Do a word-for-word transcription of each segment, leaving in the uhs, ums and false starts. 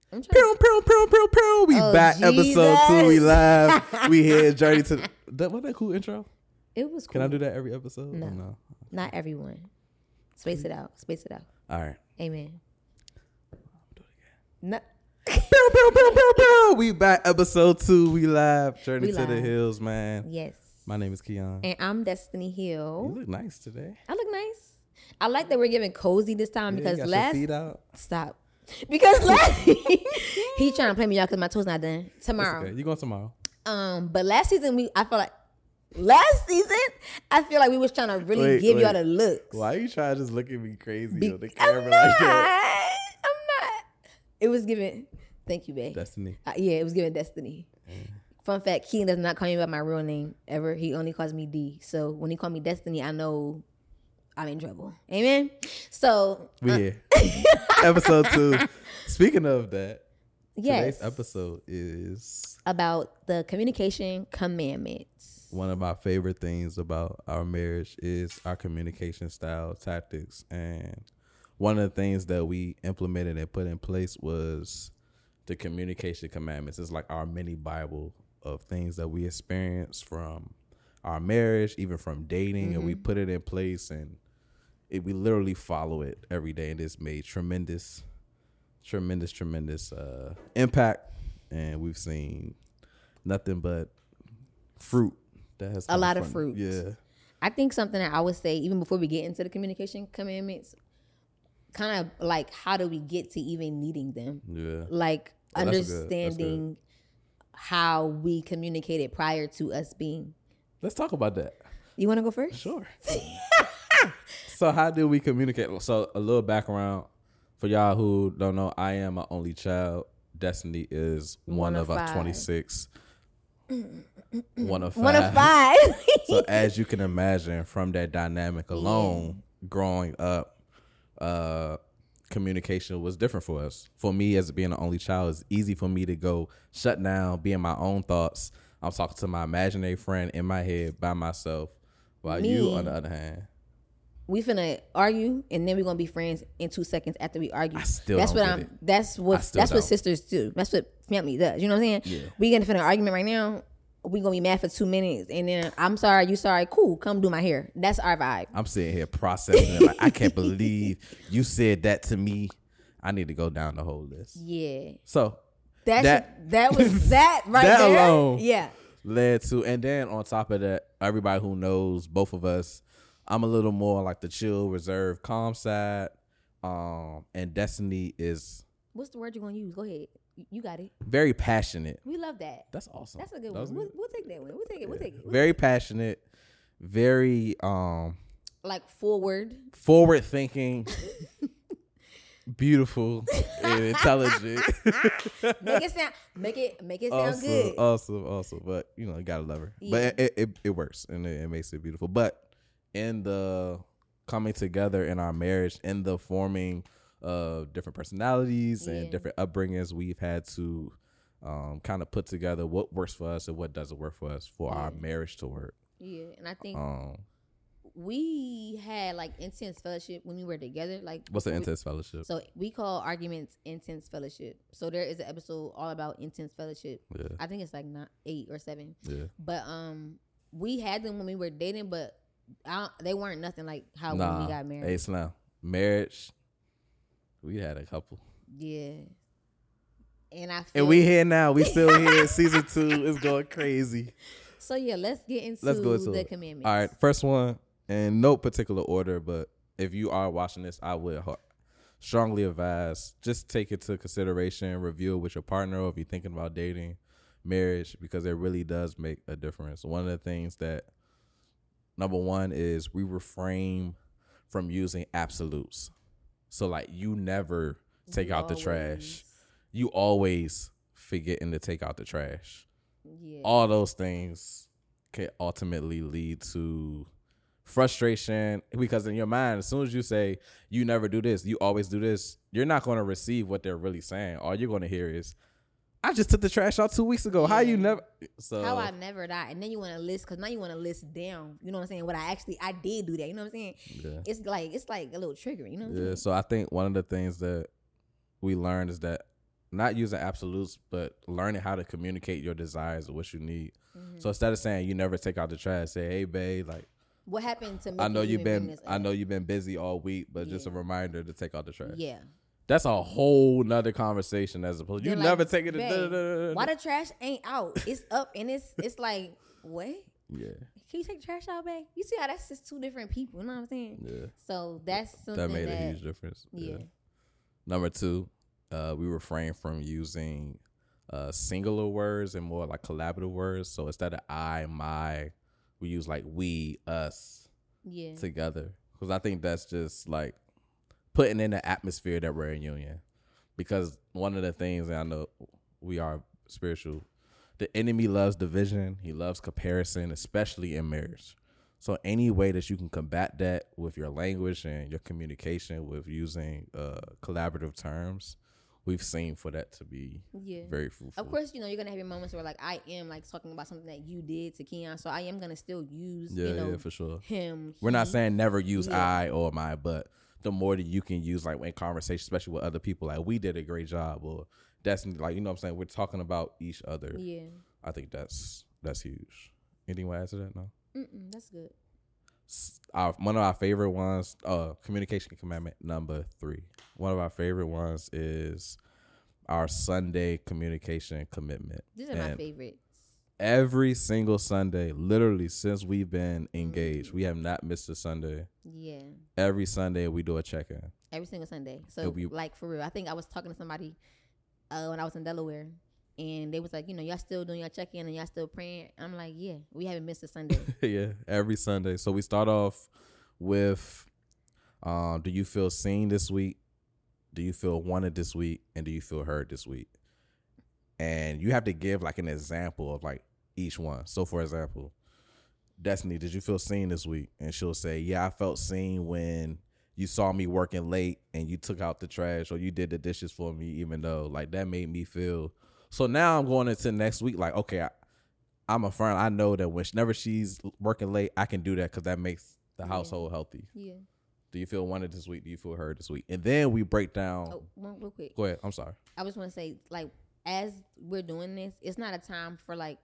I'm trying. Pew, pew, pew, pew, pew. We Oh, back, Jesus. episode two. We live. We here, journey to the, that. What that cool intro? It was cool. Can I do that every episode? No, Or no? not everyone. Space it out. Space it out. All right. Amen. Do it again. No. Pew, pew, pew, pew, pew. We back, episode two. We live, journey We to the live. hills, man. Yes. My name is Keon. And I'm Destiny You Hill. look nice today. I look nice. I like that we're giving cozy this time Yeah, because you got last your feet out. stop. Because last he trying to play me out because my toes not done tomorrow. Okay. You going tomorrow? Um, but last season we I feel like last season I feel like we was trying to really Wait, give wait. y'all the looks. Why you trying to just look at me crazy Be- on the I'm camera not. like that? I'm not. It was given. Thank you, babe. Destiny. Uh, yeah, it was given Destiny. Fun fact: Keaton does not call me by my real name ever. He only calls me D. So when he call me Destiny, I know I'm in trouble. Amen. So We uh, here. Episode two. Speaking of that, yes, today's episode is about the communication commandments. one of my favorite things about our marriage is our communication style, tactics, and one of the things that we implemented and put in place was the communication commandments. It's like our mini Bible of things that we experience from our marriage, even from dating, mm-hmm. and we put it in place, and it, we literally follow it every day, and it's made tremendous, tremendous, tremendous uh, impact, and we've seen nothing but fruit. That has A lot from, of fruit. Yeah. I think something that I would say, even before we get into the communication commandments, kind of like how do we get to even needing them? Yeah. Like Oh, that's good. That's understanding good. how we communicated prior to us being. Let's talk about that. You want to go first? Sure. So how do we communicate? So a little background for y'all who don't know, I am an only child. Destiny is one, One of of our five. twenty-six. One of five. One of five. So as you can imagine, from that dynamic alone, growing up, uh, communication was different for us. For me, as being an only child, it's easy for me to go shut down, be in my own thoughts. I'm talking to my imaginary friend in my head by myself, while Me. you, on the other hand, We finna argue, and then we're gonna be friends in two seconds after we argue. I still that's don't what get I'm. it. That's I what. still That's what don't. sisters do. That's what family does. You know what I'm saying? Yeah. We gonna finna argument right now. We gonna be mad for two minutes, and then I'm sorry, you sorry. Cool, come do my hair. That's our vibe. I'm sitting here processing it like, I can't believe you said that to me. I need to go down the whole list. Yeah. So That That- that, that was that right that there. alone. Yeah. led to, and then on top of that, everybody who knows both of us, I'm a little more like the chill, reserved, calm side. Um, and Destiny is What's the word you're gonna use? Go ahead. You- You got it. very passionate. We love that. That's awesome. That's a good That was one. We'll, good. we'll take that one. We'll take it. We'll take it. We'll Very take passionate, very um it. Like forward. forward thinking, beautiful, and intelligent. Make it sound. Make it. Make it sound awesome, good. awesome, awesome. But you know, you gotta love her. Yeah. But it, it it works and it, it makes it beautiful. But in the coming together in our marriage, in the forming of different personalities and Yeah. different upbringings, we've had to um, kind of put together what works for us and what doesn't work for us for our Yeah. marriage to work. Yeah, and I think Um, we had like intense fellowship when we were together. Like, what's the we- intense fellowship? So we call arguments intense fellowship. So there is an episode all about intense fellowship. Yeah, I think it's like not eight or seven. yeah. But um, we had them when we were dating, but I don't, they weren't nothing like how when Nah, we got married. hey Slam, marriage. We had a couple, Yeah, and I feel, and we here now. We still here. Season two is going crazy. So yeah, let's get into, Let's go into the it. commandments. All right, first one, in no particular order, but if you are watching this, I would ho- strongly advise just take it to consideration, review it with your partner, or if you're thinking about dating, marriage, because it really does make a difference. One of the things that, number one, is we refrain from using absolutes. So like you never take We out the always- trash. You always forgetting to take out the trash. Yeah. All those things can ultimately lead to frustration, because in your mind, as soon as you say you never do this, you always do this, you're not going to receive what they're really saying. All you're going to hear is, I just took the trash out two weeks ago. How you Yeah. never? So How I never die, and then you want to list, because now you want to list down. You know what I'm saying? What I actually I did do that. You know what I'm saying? yeah. It's like it's like a little trigger. You know what I'm Yeah. saying? So I think one of the things that we learned is that not using absolutes, but learning how to communicate your desires or what you need. Mm-hmm. So instead of saying you never take out the trash, say, hey, babe, like, what happened to make I know you you've even bring been this I up? know you've been busy all week, but Yeah. just a reminder to take out the trash. Yeah. That's a whole nother conversation as opposed you They're never like, take it. babe, why the trash ain't out? It's up and it's it's like, what? Yeah. Can you take the trash out, babe? You see how that's just two different people. You know what I'm saying? Yeah. So that's something That made that, a huge difference. Yeah. yeah. Number two, uh, we refrain from using uh, singular words and more like collaborative words. So instead of I, my, we use like we, us yeah. together. Because I think that's just like putting in the atmosphere that we're in union. Because one of the things, and I know we are spiritual, the enemy loves division. He loves comparison, especially in marriage. So any way that you can combat that with your language and your communication with using uh, collaborative terms, we've seen for that to be yeah. very fruitful. Of course, you know, you're going to have your moments where like I am like talking about something that you did to Keon. So I am going to still use, yeah, you know, yeah, for sure. him. We're he, not saying never use yeah. I or my, but the more that you can use like in conversation, especially with other people, like we did a great job, or that's like, you know what I'm saying? We're talking about each other. Yeah. I think that's that's huge. Anything you want to add to that? No? Mm-mm, that's good. Our, one of our favorite ones, uh, communication commandment number three. One of our favorite ones is our Sunday communication commitment. These are and my favorites. Every single Sunday, literally since we've been engaged, mm-hmm. we have not missed a Sunday. Yeah. Every Sunday we do a check-in. Every single Sunday. So be, like for real, I think I was talking to somebody uh, when I was in Delaware. And they was like, you know, y'all still doing your check-in and y'all still praying? I'm like, yeah, we haven't missed a Sunday. Yeah, every Sunday. So we start off with, um, do you feel seen this week? Do you feel wanted this week? And do you feel heard this week? And you have to give like an example of like each one. So for example, Destiny, did you feel seen this week? And she'll say, yeah, I felt seen when you saw me working late and you took out the trash or you did the dishes for me, even though like that made me feel. So now I'm going into next week like, okay, I, I'm a friend. I know that whenever she's working late, I can do that because that makes the yeah. household healthy. Yeah. Do you feel wanted this week? Do you feel heard this week? And then we break down. Oh, one real quick. Go ahead. I'm sorry. I just want to say, like, as we're doing this, it's not a time for like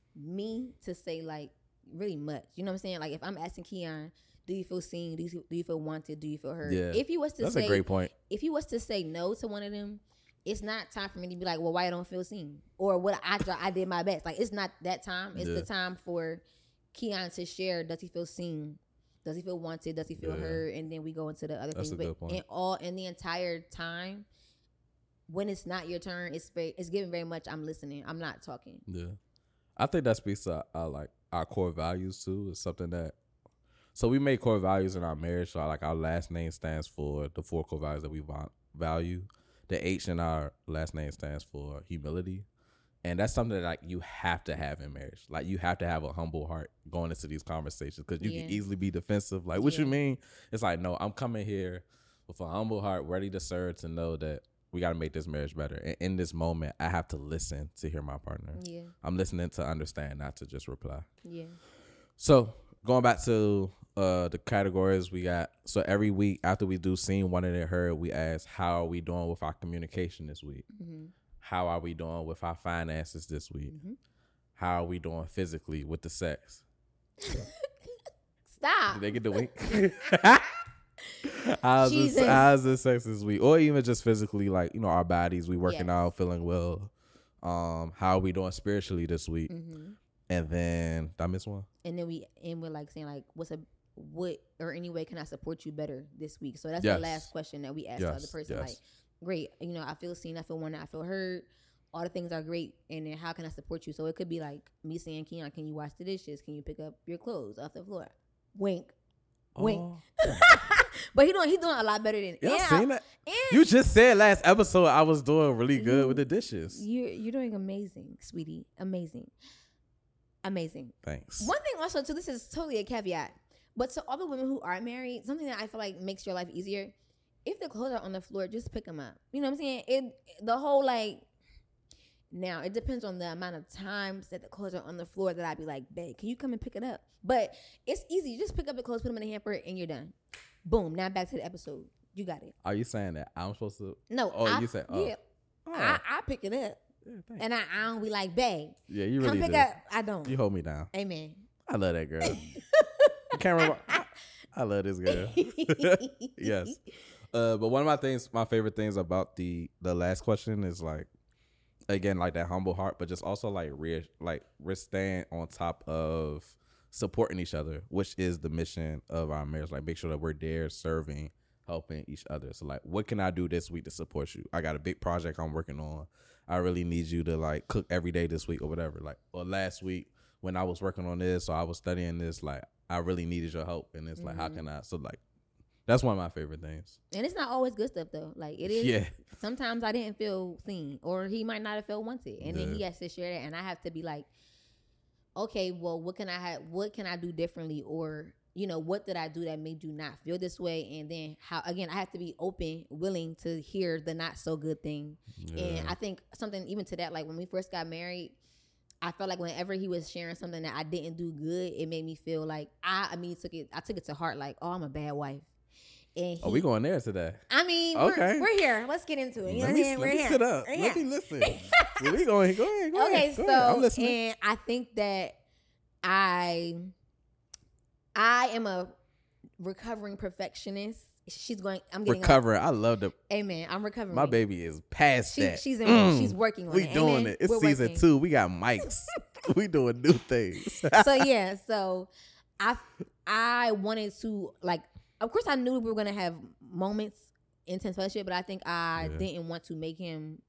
me to say like really much. You know what I'm saying? Like if I'm asking Keon, do you feel seen? Do you, do you feel wanted? Do you feel heard? Yeah. If he was to That's say, a great point. If he was to say no to one of them, it's not time for me to be like, well, why I don't feel seen? Or what I I did my best. Like, it's not that time. It's yeah. the time for Keon to share. Does he feel seen? Does he feel wanted? Does he feel yeah. heard? And then we go into the other That's things. A good point. And all in the entire time, when it's not your turn, it's very, it's given very much. I'm listening. I'm not talking. Yeah, I think that speaks to our, like our core values too. It's something that. So we made core values in our marriage. So like our last name stands for the four core values that we value. The H in our last name stands for humility. And that's something that like you have to have in marriage. Like you have to have a humble heart going into these conversations because you yeah. can easily be defensive. Like, what yeah. you mean? It's like, no, I'm coming here with a humble heart, ready to serve, to know that we got to make this marriage better. And in this moment, I have to listen to hear my partner. Yeah. I'm listening to understand, not to just reply. Yeah. So going back to uh, the categories we got. So every week after we do seen, wanted, and heard, we ask, how are we doing with our communication this week? Mm-hmm. How are we doing with our finances this week? Mm-hmm. How are we doing physically with the sex? Stop. Did they get the wink? how's, the, how's the sex this week? Or even just physically, like, you know, our bodies, we working yes. out, feeling well. Um, how are we doing spiritually this week? Mm-hmm. And then, did I miss one? And then we, and we're like saying like, what's a, what, or any way can I support you better this week? So that's yes. the last question that we ask yes. the other person. Yes. Like, great, you know, I feel seen, I feel wanted, I feel heard. All the things are great, and then how can I support you? So it could be like me saying, Keon, can you wash the dishes? Can you pick up your clothes off the floor? Wink, oh. wink. But he doing he doing a lot better than. Y'all seen that? You just said last episode I was doing really good you, with the dishes. You you're doing amazing, sweetie, amazing, amazing. Thanks. One thing also too, this is totally a caveat, but to all the women who are married, something that I feel like makes your life easier. If the clothes are on the floor, just pick them up. You know what I'm saying? It the whole like. Now, it depends on the amount of times that the clothes are on the floor that I'd be like, babe, can you come and pick it up? But it's easy. You just pick up the clothes, put them in the hamper, and you're done. Boom. Now back to the episode. You got it. Are you saying that I'm supposed to? No. Oh, I, you said, oh. Yeah. Oh. I, I pick it up. Yeah, thanks. And I, I don't be like, babe. Yeah, you Come really pick do. up. I don't. You hold me down. Amen. I love that girl. Camera. I, I love this girl. Yes. Uh, but one of my things, my favorite things about the the last question is like, again, like that humble heart, but just also like re- like we're staying on top of supporting each other, which is the mission of our marriage. Like, make sure that we're there serving, helping each other. So like, what can I do this week to support you? I got a big project I'm working on. I really need you to like cook every day this week or whatever. Like, or last week when I was working on this or I was studying this, like I really needed your help. And it's like, mm-hmm. how can I? So like, that's one of my favorite things. And it's not always good stuff though. Like it is. Yeah. Sometimes I didn't feel seen, or he might not have felt wanted, and yeah. then he has to share that, and I have to be like, okay, well, what can I have? What can I do differently, or you know, what did I do that made you not feel this way? And then how? Again, I have to be open, willing to hear the not so good thing. Yeah. And I think something even to that, like when we first got married, I felt like whenever he was sharing something that I didn't do good, it made me feel like I, I mean, took it. I took it to heart, like, oh, I'm a bad wife. And he, oh, we going there today. I mean, okay. we're, we're here. Let's get into it. You let know me, what I'm saying? Let we're me here. sit up. We're let here. me listen. So we going. Go ahead. Go okay, ahead. Go so ahead. I'm listening. And I think that I, I am a recovering perfectionist. She's going. I'm getting recovering. Up. I love the. Amen. I'm recovering. My baby is past she, that. She's in. Mm. She's working on we it. We doing Amen. it. It's We're season working. two. We got mics. We doing new things. So yeah. So I I wanted to like. Of course, I knew we were gonna have moments, intense fellowship, but I think I yeah. didn't want to make him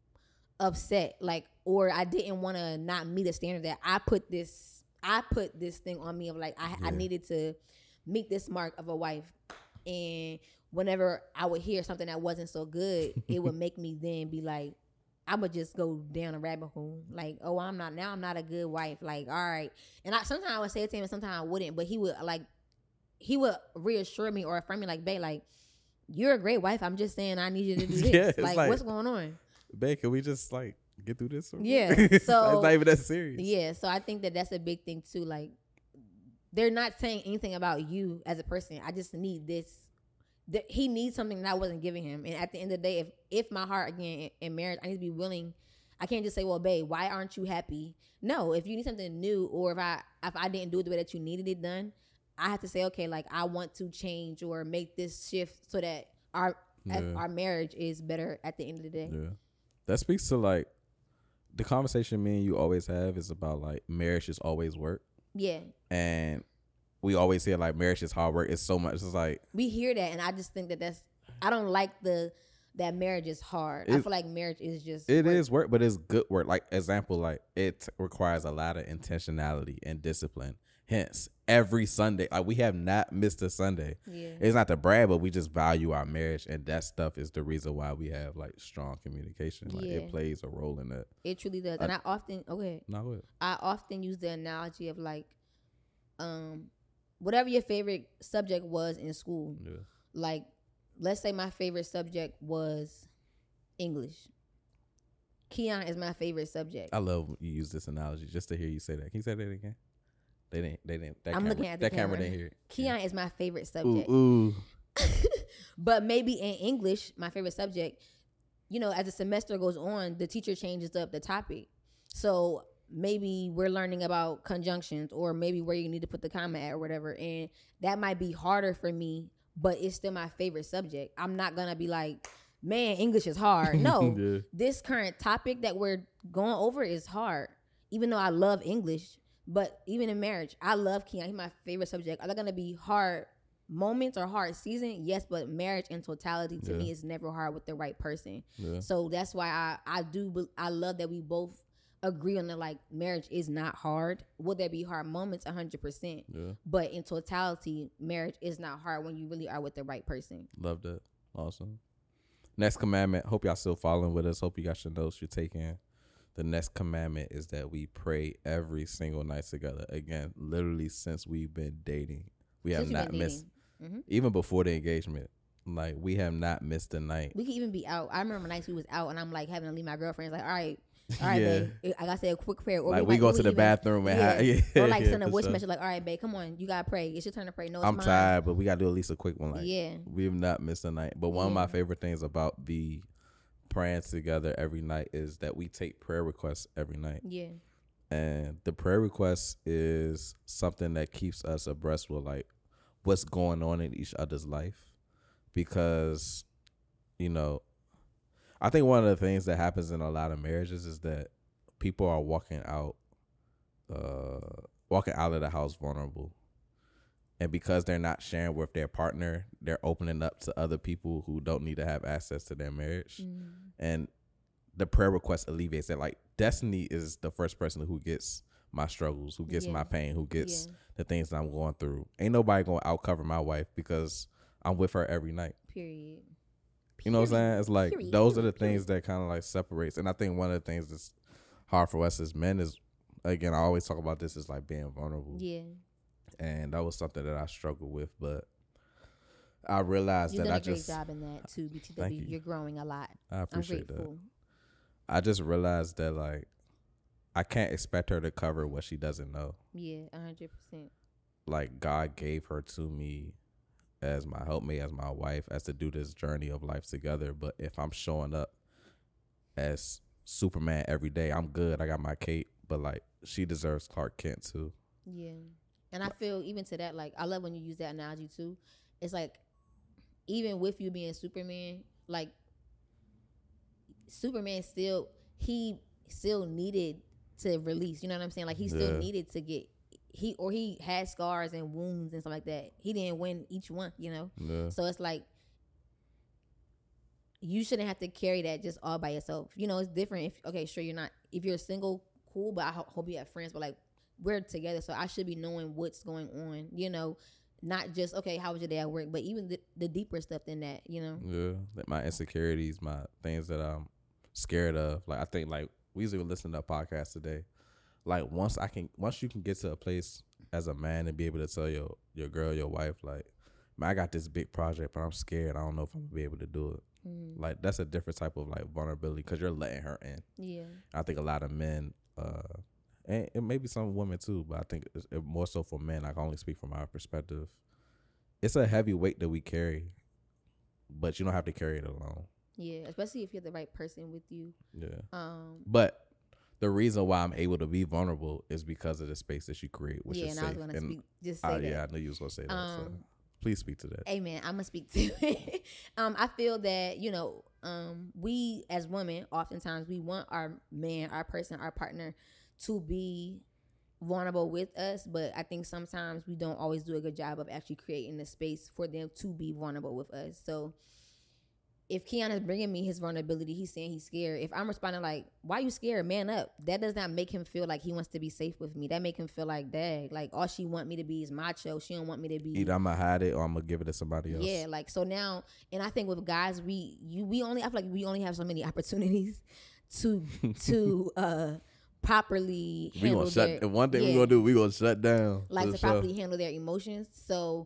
upset, like, or I didn't want to not meet a standard that I put this. I put this thing on me of like I, yeah. I needed to meet this mark of a wife, and whenever I would hear something that wasn't so good, it would make me then be like, I would just go down a rabbit hole. Like, oh, I'm not now. I'm not a good wife. Like, all right. And I sometimes I would say it to him, and sometimes I wouldn't. But he would like, he would reassure me or affirm me, like, babe, like, you're a great wife. I'm just saying I need you to do this. yeah, like, like, what's going on? Babe, can we just like get through this? Yeah. So it's not even that serious. Yeah. So I think that that's a big thing too. Like, they're not saying anything about you as a person. I just need this. That he needs something that I wasn't giving him. And at the end of the day, if if my heart again in, in marriage, I need to be willing. I can't just say, well, babe, why aren't you happy? No, if you need something new, or if I if I didn't do it the way that you needed it done, I have to say, okay, like I want to change or make this shift so that our yeah. our marriage is better at the end of the day. Yeah, that speaks to like the conversation me and you always have is about like marriage is always work. Yeah, and we always hear like marriage is hard work. It's so much. It's like we hear that, and I just think that that's. I don't like the that marriage is hard. I feel like marriage is just. It work. is work, but it's good work. Like example, like it requires a lot of intentionality and discipline. Hence, every Sunday, like we have not missed a Sunday. Yeah. It's not to brag, but we just value our marriage, and that stuff is the reason why we have like strong communication. Like yeah. it plays a role in that. It truly does, and I, I often okay. No, go ahead. I often use the analogy of like, um. whatever your favorite subject was in school, yeah. like, let's say my favorite subject was English. Keon is my favorite subject. I love when you use this analogy just to hear you say that. Can you say that again? They didn't. They didn't. That I'm camera, looking at the that camera. camera didn't hear it. Keon yeah. is my favorite subject. Ooh. ooh. But maybe in English, my favorite subject, you know, as the semester goes on, the teacher changes up the topic. So maybe we're learning about conjunctions, or maybe where you need to put the comma at or whatever. And that might be harder for me, but it's still my favorite subject. I'm not going to be like, man, English is hard. No, yeah. This current topic that we're going over is hard, even though I love English. But even in marriage, I love Keon. He's my favorite subject. Are there going to be hard moments or hard season? Yes, but marriage in totality to yeah. me is never hard with the right person. Yeah. So that's why I, I do, I love that we both agree on the like marriage is not hard. Will there be hard moments? one hundred percent. Yeah. But in totality, marriage is not hard when you really are with the right person. Love that. Awesome. Next commandment. Hope y'all still following with us. Hope you got your notes you're taking. The next commandment is that we pray every single night together. Again, literally since we've been dating, we have not missed, mm-hmm. even before the engagement. Like we have not missed a night. We could even be out. I remember nights we was out, and I'm like having to leave my girlfriends. Like, all right. All right, yeah. babe. I gotta say a quick prayer. Or like we, we go like, to the even, bathroom and yeah. have, yeah, or like yeah, send a voice sure. message like, all right, babe, come on, you gotta pray. It's your turn to pray. No, it's I'm mine. tired, but we gotta do at least a quick one. Like, yeah, we've not missed a night. But one yeah. of my favorite things about the praying together every night is that we take prayer requests every night. Yeah. And the prayer request is something that keeps us abreast with like what's going on in each other's life. Because, you know, I think one of the things that happens in a lot of marriages is that people are walking out, uh, walking out of the house vulnerable. And because they're not sharing with their partner, they're opening up to other people who don't need to have access to their marriage. Mm. And the prayer request alleviates that. Like, Destiny is the first person who gets my struggles, who gets yeah. my pain, who gets yeah. the things that I'm going through. Ain't nobody going to outcover my wife because I'm with her every night. Period. You know what I'm saying? It's like Period. those are the things that kind of like separates. And I think one of the things that's hard for us as men is, again, I always talk about this, is like being vulnerable. Yeah. And that was something that I struggled with, but I realized You've that done I a great just job in that too. B T W, thank you. You're growing a lot. I appreciate I'm grateful. that. I just realized that like I can't expect her to cover what she doesn't know. Yeah, a hundred percent. Like God gave her to me as my helpmate, as my wife, as to do this journey of life together. But if I'm showing up as Superman every day, I'm good. I got my cape, but like she deserves Clark Kent too. Yeah. And I feel even to that, like, I love when you use that analogy too. It's like, even with you being Superman, like, Superman still, he still needed to release. You know what I'm saying? Like, he still yeah. needed to get, he, or he had scars and wounds and stuff like that. He didn't win each one, you know? Yeah. So it's like, you shouldn't have to carry that just all by yourself. You know, it's different if, okay, sure, you're not, if you're single, cool, but I ho- hope you have friends, but like, we're together, so I should be knowing what's going on, you know, not just, okay, how was your day at work, but even the, the deeper stuff than that, you know? Yeah, like my insecurities, my things that I'm scared of. Like, I think, like, we usually listen to a podcast today. Like, once I can, once you can get to a place as a man and be able to tell your, your girl, your wife, like, man, I got this big project, but I'm scared. I don't know if I'm going to be able to do it. Mm. Like, that's a different type of, like, vulnerability because you're letting her in. Yeah. I think a lot of men, uh, and it may be some women too, but I think it's more so for men. I can only speak from our perspective. It's a heavy weight that we carry, but you don't have to carry it alone. Yeah, especially if you're the right person with you. Yeah. Um. But the reason why I'm able to be vulnerable is because of the space that you create, which yeah, is and safe. I was going to speak. Just say uh, that. Yeah, I knew you was going to say that. Um, so please speak to that. Amen. I'm gonna speak to it. um, I feel that you know, um, we as women, oftentimes we want our man, our person, our partner to be vulnerable with us, but I think sometimes we don't always do a good job of actually creating the space for them to be vulnerable with us. So if Keon is bringing me his vulnerability, he's saying he's scared. If I'm responding like, why are you scared? Man up. That does not make him feel like he wants to be safe with me. That make him feel like, dag, like all she want me to be is macho. She don't want me to be. Either I'm going to hide it or I'm going to give it to somebody else. Yeah, like, so now, and I think with guys, we, you, we only, I feel like we only have so many opportunities to, to, uh, properly handle we gonna their, shut, one thing yeah, we're gonna do, we gonna shut down. Like to sure. properly handle their emotions. So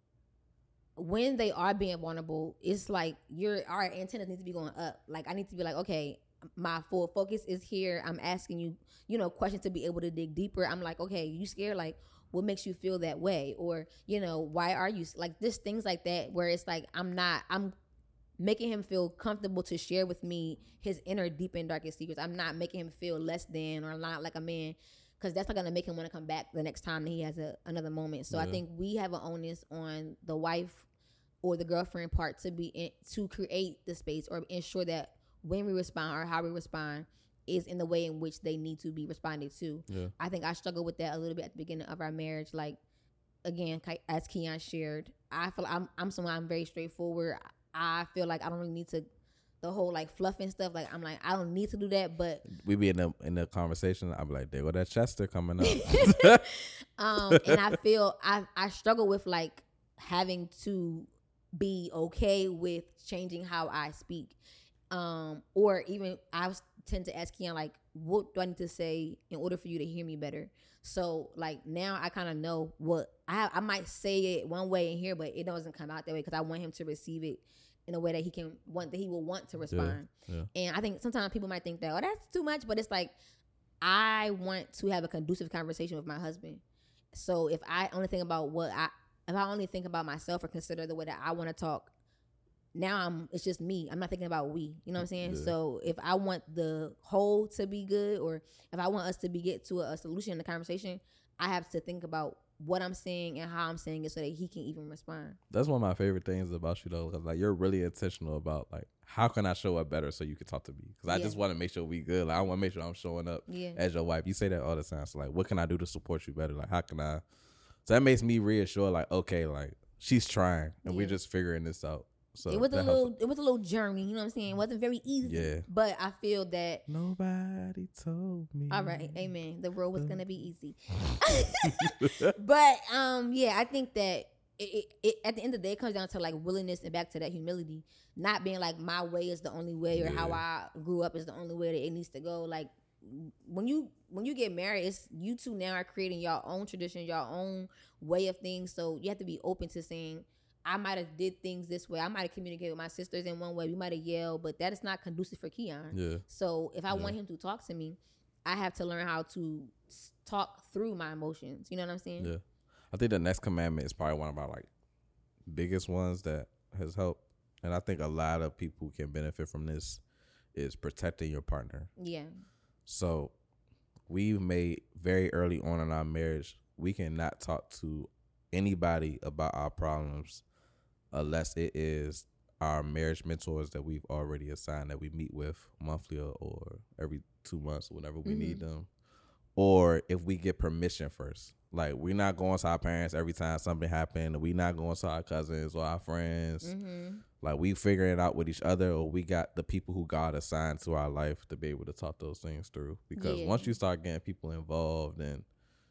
when they are being vulnerable, it's like your our antennas need to be going up. Like I need to be like, okay, my full focus is here. I'm asking you, you know, questions to be able to dig deeper. I'm like, okay, you scared? Like, what makes you feel that way? Or, you know, why are you like just things like that where it's like I'm not I'm making him feel comfortable to share with me his inner deep and darkest secrets. I'm not making him feel less than or not like a man, because that's not going to make him want to come back the next time that he has a, another moment. So yeah. I think we have an onus on the wife or the girlfriend part to be in, to create the space or ensure that when we respond or how we respond is in the way in which they need to be responded to. Yeah. I think I struggled with that a little bit at the beginning of our marriage. Like, again, as Keon shared, I feel I'm, I'm someone, I'm very straightforward. I feel like I don't really need to, the whole like fluffing stuff. Like I'm like I don't need to do that. But we be in the in the conversation. I'm like, there go that Chester coming up. um, and I feel I I struggle with like having to be okay with changing how I speak, um, or even I tend to ask Keon like, what do I need to say in order for you to hear me better? So like now I kind of know what I I might say it one way in here, but it doesn't come out that way because I want him to receive it in a way that he can want that he will want to respond. Yeah, yeah. And I think sometimes people might think that, oh, that's too much, but it's like I want to have a conducive conversation with my husband. So if I only think about what I if I only think about myself or consider the way that I want to talk, now I'm it's just me. I'm not thinking about we. You know what I'm saying? Yeah. So if I want the whole to be good, or if I want us to be get to a, a solution in the conversation, I have to think about what I'm saying and how I'm saying it so that he can even respond. That's one of my favorite things about you though, because like you're really intentional about like how can I show up better so you can talk to me, because I Yeah. just want to make sure we good. Like I want to make sure I'm showing up Yeah. as your wife. You say that all the time. So like, what can I do to support you better? Like how can I? So that makes me reassure. Like okay, like she's trying, and Yeah. we're just figuring this out. So it was a that little helps. it was a little journey, you know what I'm saying? It wasn't very easy. Yeah. But I feel that Nobody told me. all right, amen. The road was gonna be easy. But um yeah, I think that it, it, it at the end of the day it comes down to like willingness and back to that humility. Not being like my way is the only way, or Yeah. how I grew up is the only way that it needs to go. Like when you when you get married, it's you two now are creating your own tradition, your own way of things. So you have to be open to saying, I might have did things this way. I might have communicated with my sisters in one way. We might have yelled, but that is not conducive for Keon. Yeah. So if I Yeah. want him to talk to me, I have to learn how to s- talk through my emotions. You know what I'm saying? Yeah. I think the next commandment is probably one of our like biggest ones that has helped. And I think a lot of people can benefit from this is protecting your partner. Yeah. So we've made very early on in our marriage, we cannot talk to anybody about our problems unless it is our marriage mentors that we've already assigned that we meet with monthly or, or every two months, whenever we Mhm. need them. Or if we get permission first. Like we're not going to our parents every time something happened. We're not going to our cousins or our friends. Mm-hmm. Like we figuring it out with each other, or we got the people who God assigned to our life to be able to talk those things through. Because Yeah. once you start getting people involved, then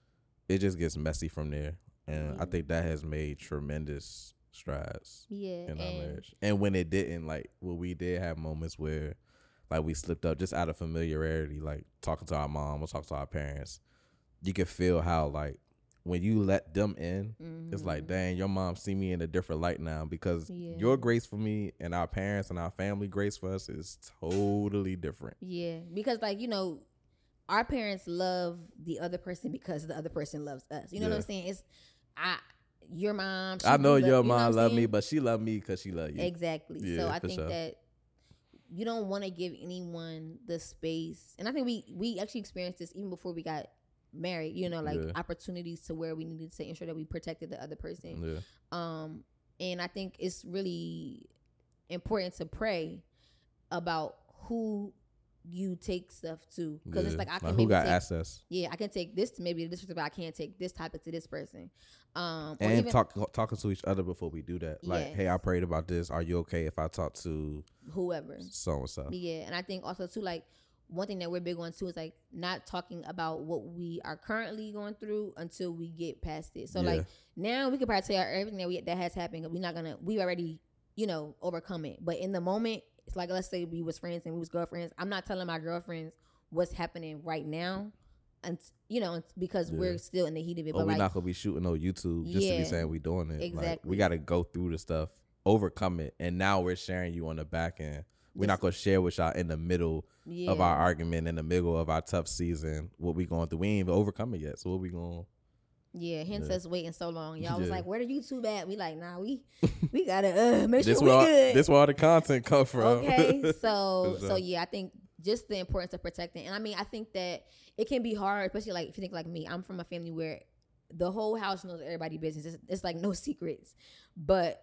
it just gets messy from there. And I Yeah. think that has made tremendous strides Yeah. in our and marriage. And when it didn't, like when we did have moments where like we slipped up just out of familiarity, like talking to our mom or talking to our parents, you can feel how like when you let them in, it's like, Mhm. dang, your mom see me in a different light now, because Yeah. your grace for me and our parents and our family grace for us is totally different. Yeah, because like you know, our parents love the other person because the other person loves us. You know what Yeah. I'm saying? It's I, your mom. She I know do your love, you know what mom I'm love me, saying? but she love me because she love you. Exactly. Yeah, so I for think sure. that you don't want to give anyone the space, and I think we we actually experienced this even before we got married. You know, like Yeah. opportunities to where we needed to ensure that we protected the other person. Yeah. Um, and I think it's really important to pray about who you take stuff to, because Yeah. it's like I can who maybe got take, access yeah, I can take this to maybe this person, but I can't take this topic to this person. Um, or and even talk talking to each other before we do that. Like, Yes. hey, I prayed about this. Are you okay if I talk to whoever. so and so? Yeah, and I think also too, like one thing that we're big on too is like not talking about what we are currently going through until we get past it. So Yeah. like now we could probably tell everything that we that has happened. We're not gonna we already you know overcome it. But in the moment, it's like let's say we was friends and we was girlfriends. I'm not telling my girlfriends what's happening right now, and you know because Yeah. we're still in the heat of it. Or but we're like not gonna be shooting no YouTube just to Yeah. be saying we doing it. Like, Exactly. we got to go through the stuff, overcome it, and now we're sharing you on the back end. We're This- not gonna share with y'all in the middle yeah, of our argument, in the middle of our tough season, what we going through. We ain't even overcome it yet. So what we going? yeah. Hence Yeah. us waiting so long. Y'all was Yeah. like, where the YouTube at? We like, nah, we we gotta uh, make sure This we where all, good. this where all the content come from. Okay, so For sure. so yeah, I think just the importance of protecting, and I mean, I think that it can be hard, especially like if you think like me. I'm from a family where the whole house knows everybody's business. It's, it's like no secrets, but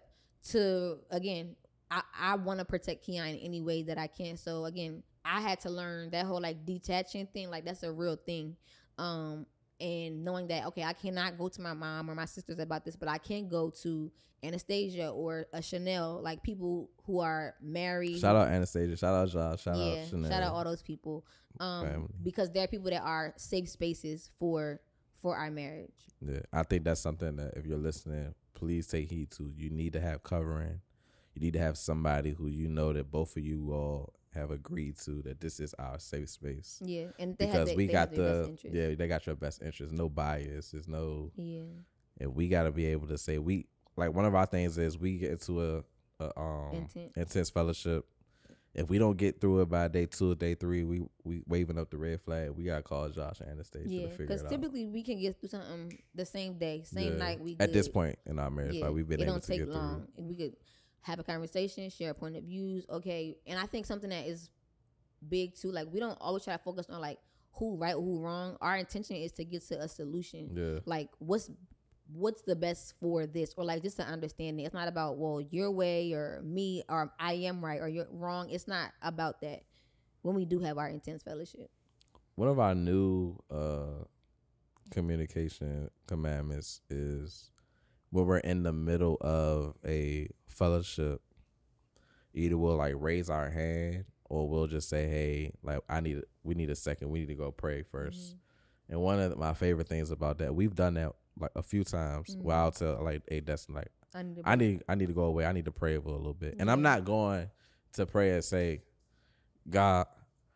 to again, I I want to protect Keon in any way that I can. So again, I had to learn that whole like detaching thing, like that's a real thing. Um, and knowing that okay, I cannot go to my mom or my sisters about this, but I can go to Anastasia or a Chanel, like people who are married. Shout out Anastasia. Shout out Josh. Shout yeah, out Chanel. shout out all those people. Um, Family. because they're people that are safe spaces for for our marriage. Yeah, I think that's something that if you're listening, please take heed to. You need to have covering. You need to have somebody who you know that both of you all have agreed to, that this is our safe space. Yeah, and they Because have, they, we they got have their best the interest. yeah, they got your best interest. No bias. There's no, yeah, and we got to be able to say we like one of our things is we get into a, a um Intent. intense fellowship. If we don't get through it by day two or day three, we we waving up the red flag. We gotta call Josh and Anastasia yeah. to figure Because it out. typically we can get through something the same day, same Yeah. night. We At this good. point in our marriage, Yeah, like we've been it able don't to take get long. And we could have a conversation, share a point of views. Okay, and I think something that is big too. Like we don't always try to focus on like who right or who wrong. Our intention is to get to a solution. Yeah. Like what's what's the best for this, or like just to understand it. It's not about well your way or me or I am right or you're wrong. It's not about that. When we do have our intense fellowship. One of our new uh, communication commandments is when we're in the middle of a fellowship, either we'll like raise our hand or we'll just say, hey, like I need, we need a second. We need to go pray first. Mm-hmm. And one of my favorite things about that, we've done that like a few times mm-hmm. where I'll tell like, hey, that's like, I need, I need, I need to go away. I need to pray for a little bit. Yeah. And I'm not going to pray and say, God,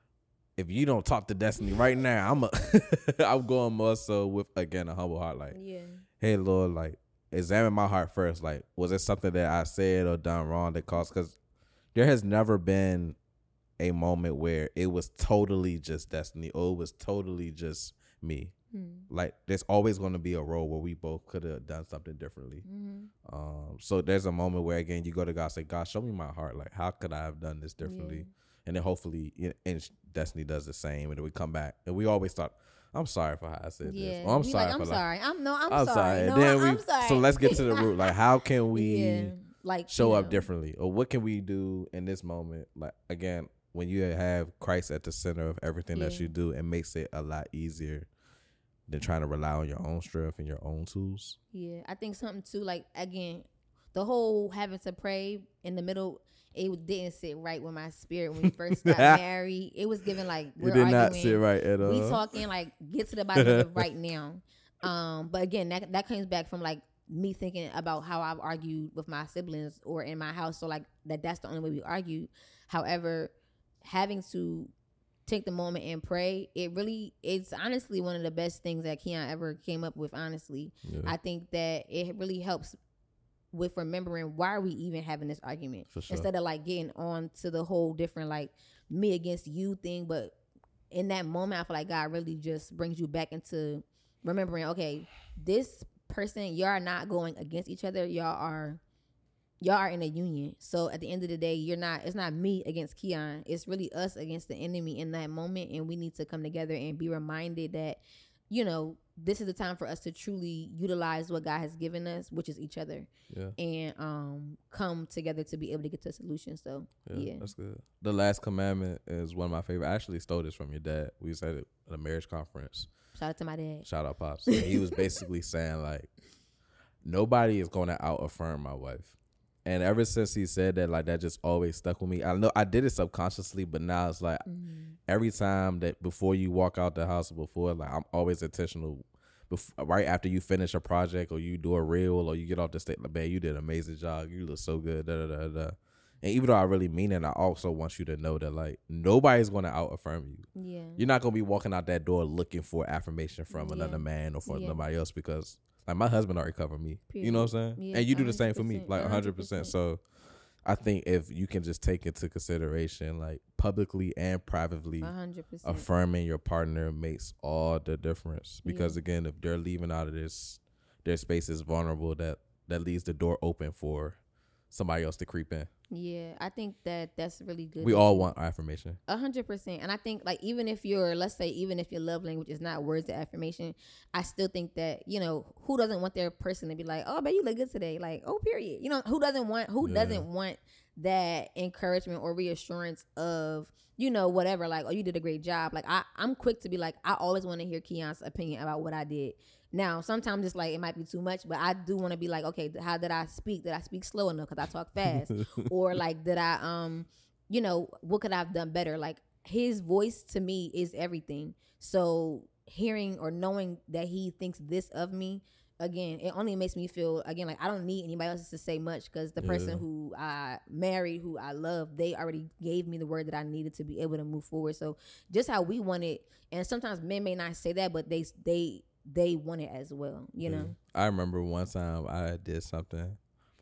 if you don't talk to Destiny right now, I'm a I'm going more so with again a humble heart, like, yeah. Hey Lord, like examine my heart first. Like, was it something that I said or done wrong that caused? Because there has never been a moment where it was totally just Destiny or it was totally just me. Hmm. Like, there's always going to be a role where we both could have done something differently. Mm-hmm. Um, so there's a moment where again you go to God, say, God, show me my heart. Like, how could I have done this differently? Yeah. And then hopefully, and Destiny does the same, and then we come back, and we always thought, "I'm sorry for how I said yeah. this." Or, I'm He's sorry. Like, I'm for sorry. Like, I'm no. I'm, I'm sorry. sorry. No, and then I'm we, sorry. So let's get to the root. Like, how can we, yeah. like, show up know. differently, or what can we do in this moment? Like again, when you have Christ at the center of everything yeah. that you do, it makes it a lot easier than trying to rely on your own strength and your own tools. Yeah, I think something too. Like again, the whole having to pray in the middle. It didn't sit right with my spirit when we first got married. It was given like we're it did arguing. Not sit right at all. We talking like get to the bottom of it right now. Um, but again, that that comes back from like me thinking about how I've argued with my siblings or in my house. So like that that's the only way we argue. However, having to take the moment and pray, it really it's honestly one of the best things that Keon ever came up with. Honestly, yeah. I think that it really helps with remembering why are we even having this argument sure. instead of like getting on to the whole different like me against you thing. But in that moment, I feel like God really just brings you back into remembering, okay, this person, y'all are not going against each other. Y'all are, y'all are in a union. So at the end of the day, you're not, it's not me against Keon. It's really us against the enemy in that moment. And we need to come together and be reminded that, you know, this is the time for us to truly utilize what God has given us, which is each other, yeah. and um, come together to be able to get to a solution. So, yeah, yeah. That's good. The last commandment is one of my favorite. I actually stole this from your dad. We said it at a marriage conference. Shout out to my dad. Shout out, Pops. And he was basically saying, like, nobody is going to out affirm my wife. And ever since he said that, like, that just always stuck with me. I know I did it subconsciously, but now it's like mm-hmm. every time that before you walk out the house, before, like, I'm always intentional. Before, right after you finish a project or you do a reel or you get off the stage, like, man, you did an amazing job. You look so good. Da, da, da, da. And even though I really mean it, I also want you to know that, like, nobody's going to out affirm you. Yeah. You're not going to be walking out that door looking for affirmation from yeah. another man or from yeah. somebody else because, like, my husband already covered me. Period. You know what I'm saying? Yeah, and you do the same for me, like one hundred percent. So I think if you can just take into consideration, like, publicly and privately one hundred percent affirming your partner makes all the difference. Because, yeah. again, if they're leaving out of this, their space is vulnerable, that, that leaves the door open for somebody else to creep in. Yeah, I think that that's really good. We all want affirmation. A hundred percent. And I think, like, even if you're, let's say, even if your love language is not words of affirmation, I still think that, you know, who doesn't want their person to be like, oh, babe, you look good today? Like, oh, period. You know, who doesn't want, who yeah. doesn't want that encouragement or reassurance of, you know, whatever, like, oh, you did a great job. Like, I, I'm quick to be like, I always want to hear Keon's opinion about what I did. Now, sometimes it's like, it might be too much, but I do want to be like, okay, how did I speak? Did I speak slow enough? Because I talk fast. Or like, did I, um, you know, what could I have done better? Like, his voice to me is everything. So hearing or knowing that he thinks this of me, again, it only makes me feel, again, like I don't need anybody else to say much because the yeah. person who I married, who I love, they already gave me the word that I needed to be able to move forward. So just how we want it, and sometimes men may not say that, but they, they, they want it as well, you know. I remember one time I did something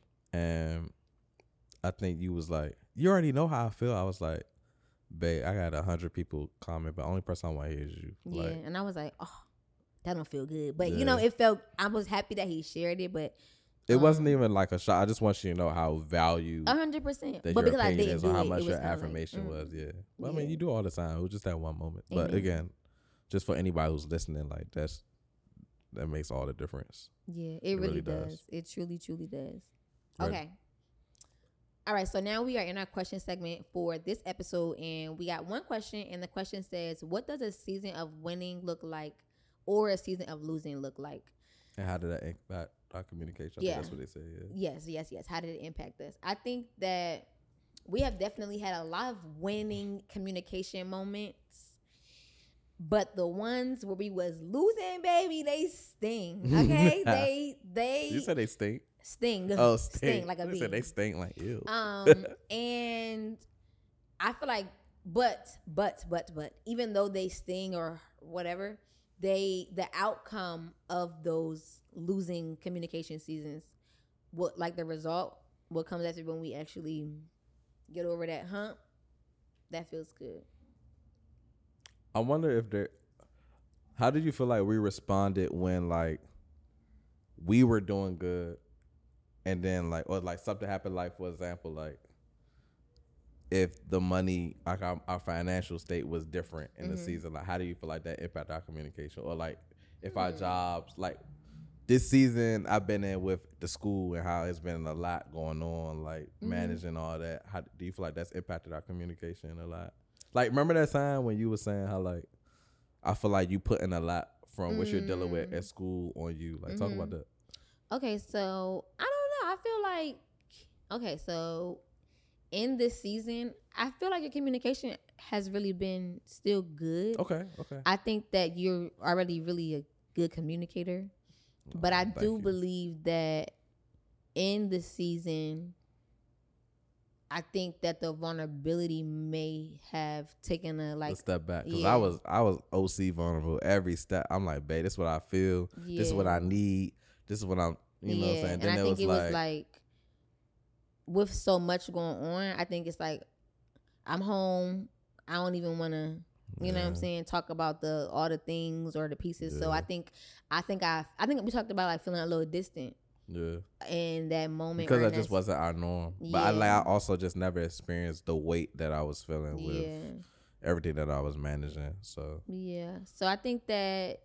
and I think you was like, you already know how I feel. I was like, babe, I got a hundred people comment, but the only person I want to hear is you. Yeah, like, and I was like, oh, that don't feel good. But, yeah. you know, it felt, I was happy that he shared it, but It um, wasn't even like a shot. I just want you to know how valued a hundred percent. that But your because I opinion didn't is do on how it, much it your was kinda like, affirmation mm, was. Yeah. Well, I yeah. mean, you do all the time. It was just that one moment. But Amen. again, just for anybody who's listening, like that's that makes all the difference. Yeah, it, It really, really does. does. It truly, truly does. Right. Okay. All right, so now we are in our question segment for this episode, and we got one question, and the question says, what does a season of winning look like or a season of losing look like? And how did that impact our communication? I Yeah. think that's what they say. Yeah. Yes, yes, yes. How did it impact us? I think that we have definitely had a lot of winning communication moments, but the ones where we was losing, baby, they sting. Okay, they they You said they stink. sting. Oh, sting, stink. like a They bee. said they stink like ew. Um, and I feel like, but, but, but, but, even though they sting or whatever, they, the outcome of those losing communication seasons, what, like the result, what comes after when we actually get over that hump, that feels good. I wonder if there. How did you feel like we responded when like we were doing good, and then like or like something happened? Like for example, like if the money, like our, our financial state was different in Mm-hmm. the season, like how do you feel like that impacted our communication? Or like if our jobs, like this season I've been in with the school and how it's been a lot going on, like Mm-hmm. managing all that. How do you feel like that's impacted our communication a lot? Like remember that time when you were saying how like I feel like you putting a lot from what you're dealing with at school on you. Like talk about that. Okay, so I don't know. I feel like, okay, so in this season, I feel like your communication has really been still good. Okay, okay. I think that you're already really a good communicator. But I thank do you. believe that in the season, I think that the vulnerability may have taken a like a step back because yeah. I was I was O C vulnerable every step. I'm like, babe, this is what I feel. This is what Yeah. I need. This is what I'm. You know what I'm saying? And Then I it think was it like, was like with so much going on, I think it's like I'm home. I don't even want to, you know what I'm Yeah. saying, talk about the all the things or the pieces. So Yeah. I think I think I I think we talked about like feeling a little distant yeah, in that moment because or that in just that- wasn't our norm. But I like Yeah. I also just never experienced the weight that I was feeling with Yeah. everything that I was managing. So Yeah. So I think that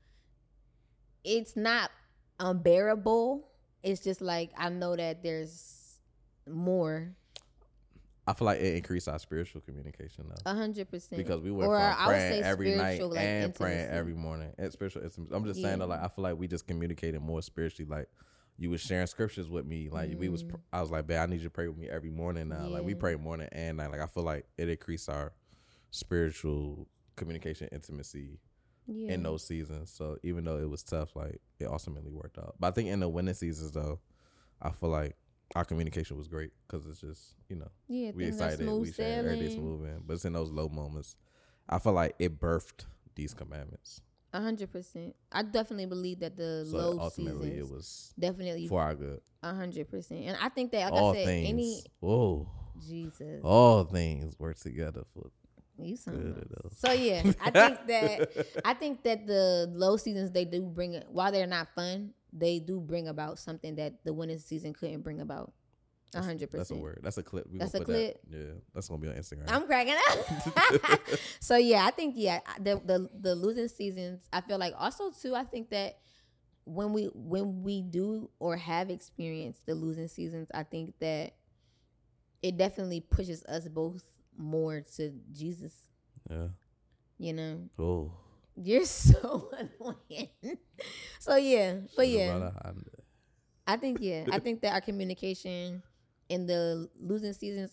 it's not unbearable. It's just like I know that there's more. I feel like it increased our spiritual communication though. A hundred percent. Because we went Or from I would praying say every night spiritual, like, and praying intimacy. every morning. And spiritual intimacy. I'm just saying though, Yeah. like I feel like we just communicated more spiritually. Like you was sharing scriptures with me. Like we was, pr- I was like, babe, I need you to pray with me every morning now. Like we Mm. Yeah. pray morning and night. Like I feel like it increased our spiritual communication intimacy Yeah. in those seasons. So even though it was tough, like it ultimately worked out. But I think in the winning seasons though, I feel like our communication was great because it's just, you know, Yeah, we things are excited, smooth we sharing, everything's sailing. moving. But it's in those low moments, I feel like it birthed these commandments. A hundred percent. I definitely believe that the So low ultimately, seasons it was definitely for our good. a hundred percent. And I think that, like all I said, things, any whoa, Jesus, all things work together for you something good. else. So yeah, I think that I think that the low seasons they do bring it while they're not fun, they do bring about something that the winning season couldn't bring about. A hundred That's a percent. word. That's a clip. We That's gonna a put clip? That, yeah, that's gonna be on Instagram. I'm cracking up. So yeah, I think yeah, the the the losing seasons. I feel like also too. I think that when we when we do or have experienced the losing seasons, I think that it definitely pushes us both more to Jesus. yeah. You know, Oh. you're so annoying. So yeah, but yeah, I think yeah, I think that our communication in the losing seasons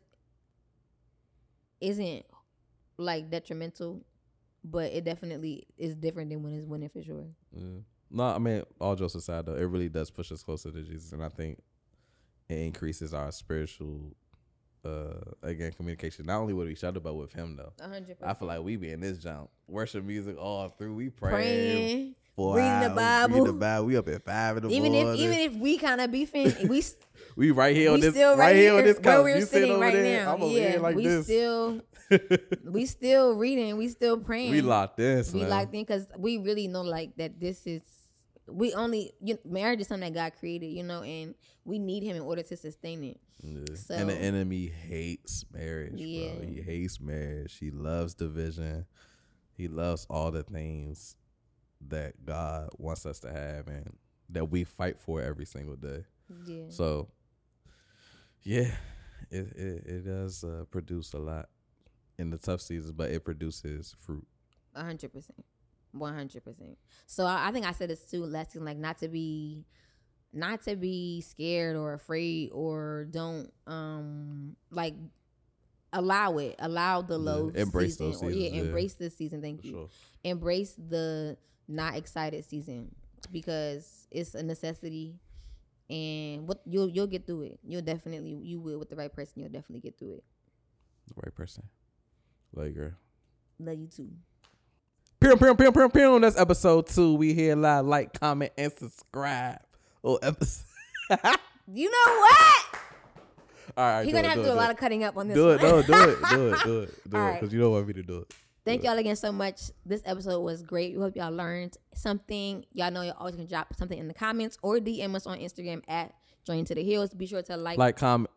isn't like detrimental, but it definitely is different than when it's winning for sure. Yeah. No, I mean, all jokes aside, though, it really does push us closer to Jesus, and I think it increases our spiritual, uh, again, communication, not only with each other, but with Him, though. A hundred I feel like we be in this jump, worship music all through. We praying, praying, for reading the hours, Bible. reading the Bible. We up at five in the even morning. if even if we kind of beefing, we s- we right here on we this, still right, here on this where couch. we're You sit sitting over right there, now. I'm over yeah, here like we this. still we still reading, we still praying. we locked in, We man. locked in because we really know like that this is we only you, marriage is something that God created, you know, and we need Him in order to sustain it. Yeah. So, and the enemy hates marriage, yeah. bro. He hates marriage. He loves division. He loves all the things that God wants us to have and that we fight for every single day. Yeah. So, yeah, it it, it does uh, produce a lot in the tough seasons, but it produces fruit. A hundred percent. One hundred percent. So I, I think I said this too last thing, like not to be not to be scared or afraid or don't um like allow it. Allow the low yeah, embrace season. those Or, seasons. yeah, Yeah, embrace this season. Thank For you. sure. Embrace the not excited season because it's a necessity. And what you'll you'll get through it. You'll definitely you will with the right person. You'll definitely get through it. The right person. Love you, girl. Love you too. Pew, pew, pew, pew, pew. That's episode two. We here live. Like, comment, and subscribe. Oh, episode. You know what? All right. He's do gonna it, have do to do it, a do lot it. of cutting up on this Do one. it. No, do it. Do it. Do it. Do All it. right. Because you don't want me to do it. Thank do y'all again so much. This episode was great. We hope y'all learned something. Y'all know you're always gonna drop something in the comments or D M us on Instagram at Journey to the Hills. Be sure to like, Like, comment,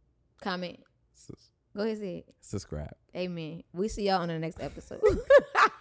comment. sus- Go ahead, say it. subscribe. Amen. We see y'all on the next episode.